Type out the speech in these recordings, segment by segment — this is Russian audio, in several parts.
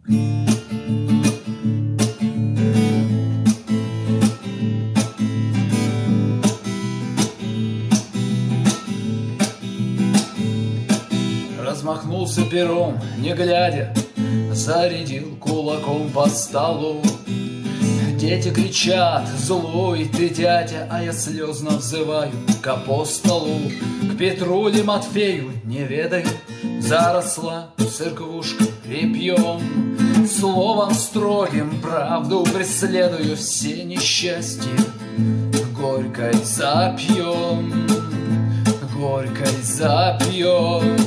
Размахнулся пером, не глядя, зарядил кулаком по столу. Дети кричат: злой ты, дядя, а я слезно взываю к апостолу, к Петру ли Матфею, не ведаю, заросла церквушка репьем. Словом строгим правду преследую, все несчастья горькой запьем, горькой запьем.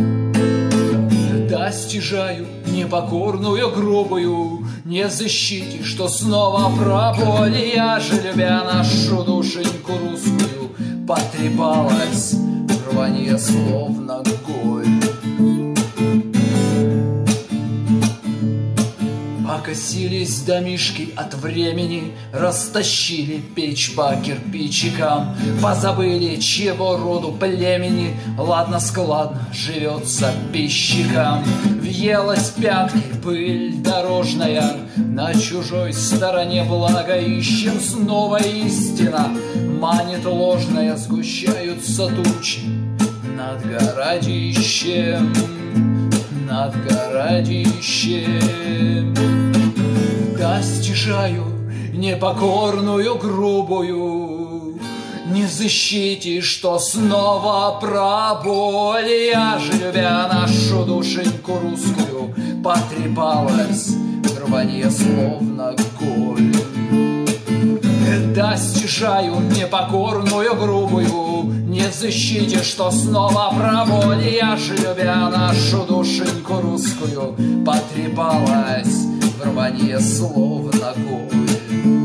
Достижаю непокорную грубую, не в защите, что снова проболи. Я же, любя нашу душеньку русскую, потрепалась в рванье словно голь. Покосились домишки от времени, растащили печь по кирпичикам, позабыли, чего роду племени ладно-складно живется пищикам. Въелась в пятки пыль дорожная, на чужой стороне благо ищем. Снова истина манит ложная, сгущаются тучи над городищем, над городищем. Достижаю непокорную грубую, не в защите, что снова проболь. Я же, любя нашу душеньку русскую, потрепалась в рванье словно голь. Достижаю непокорную грубую, не в защите, что снова проболь. Я же, любя нашу душеньку русскую, потрепалась в рванье словно голь.